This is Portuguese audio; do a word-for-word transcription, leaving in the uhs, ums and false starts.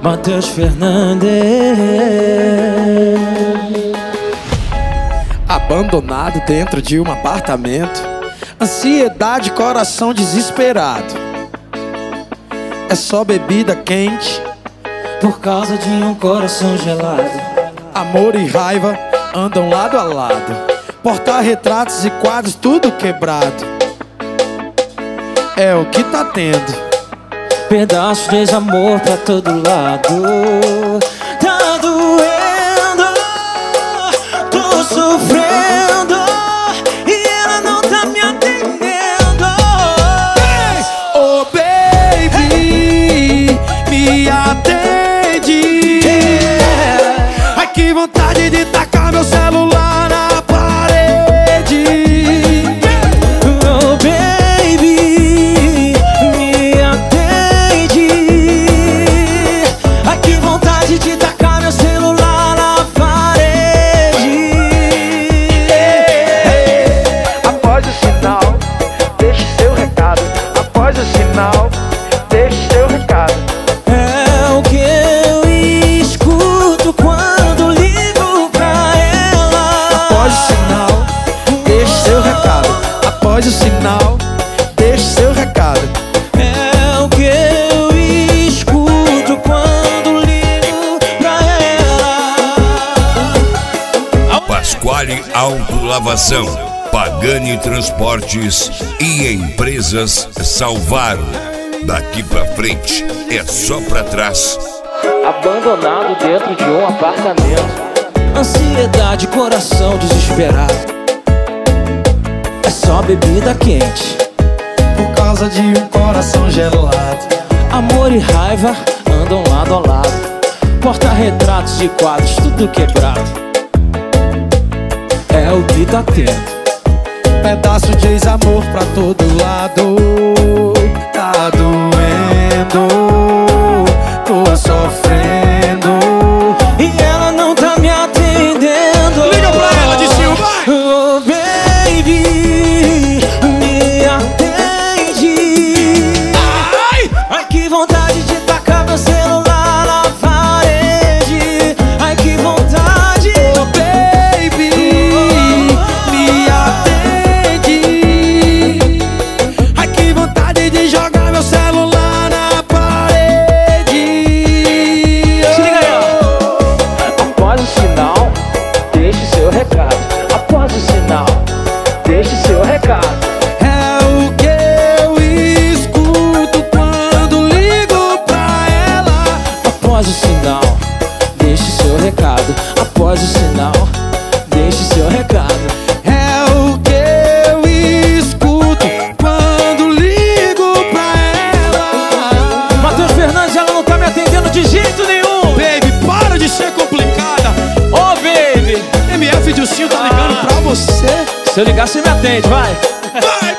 Matheus Fernandes. Abandonado dentro de um apartamento, ansiedade, coração desesperado. É só bebida quente por causa de um coração gelado. Amor e raiva andam lado a lado, porta-retratos e quadros tudo quebrado. É o que tá tendo, pedaços de desamor pra todo lado. Tá doendo, tô sofrendo e ela não tá me atendendo. Hey! Oh baby, me atende. Yeah. Ai que vontade de tacar meu celular na parede. Oh baby, me atende. Ai que vontade de tacar meu celular na parede. Após o sinal, deixe seu recado. Após o sinal, deixe seu recado. É o que eu escuto quando ligo pra ela. Após o sinal, deixe seu recado. Após o sinal, deixe seu recado. É o que eu escuto quando ligo pra ela. Pasquale Autolavação, Pagani Transportes e Empresas Salvaro. Daqui pra frente é só pra trás. Abandonado dentro de um apartamento, ansiedade, coração desesperado. É só bebida quente Por causa de um coração gelado. amor e raiva andam lado a lado, porta-retratos e quadros tudo quebrado. É o que tá tendo, Pedaço de desamor pra todo lado. Tá doendo, tô sofrendo e ela não tá me atendendo. Liga pra ela, Dissinho, vai! Oh baby, me atende. Ai! Ai que vontade de tacar meu celular na parede. Ai que vontade. Oh baby, me atende. Ai que vontade de jogar meu celular na parede. Se liga aí, ó. Após o sinal, deixe seu recado. Após o sinal, deixe seu recado. É o que eu escuto quando ligo pra ela. Após o sinal, deixe seu recado. Após o sinal, deixe seu recado. É o que eu escuto quando ligo pra ela. Matheus Fernandes, ela não tá me atendendo de jeito nenhum. Baby, para de ser complicada. Ô baby, M F Dilcinho tá ligando pra você. se eu ligar você me atende, vai. Vai!